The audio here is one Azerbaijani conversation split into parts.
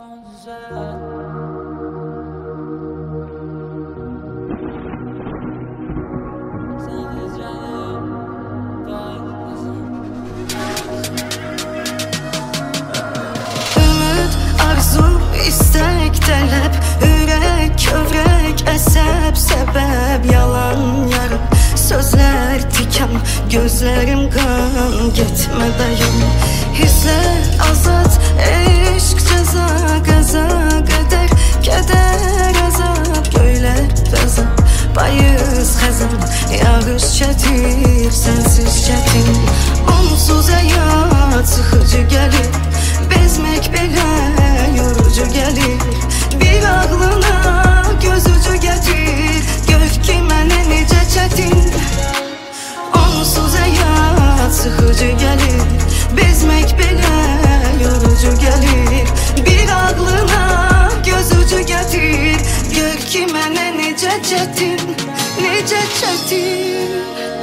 İstek, tələb, ürək, kövrək, əsəb, səbəb, yalan, yarım, sözlər, tikan, gözlərim qan, getmə dayan. Hisslər azad, eşq, cəza, qəza, qədər, kədər, əzab, göylər bəzab, payız, xəzan, yağış çətir, sənsiz çətin. Onsuz həyat sıxıcı gəlir, bezmək belə yorucu gəlir. Bir ağlına göz ucu gətir, gör ki mənə necə çətin. Onsuz həyat sıxıcı gəlir, bezmək belə yorucu gəlir. Bir ağlına göz ucu gətir, gör ki mənə necə çətin, necə çətin.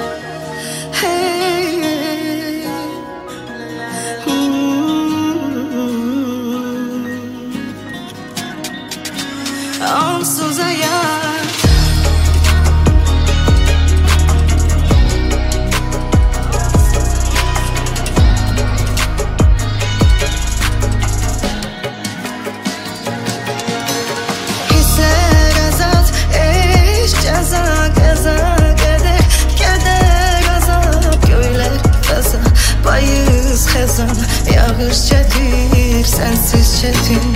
Hey, onsuz hayat. Hisler azat, eşq, cəza, qəza, qədər, kədər, azab, göylər bəzab, payız, xəzan, yağış çətir, sənsiz çətin.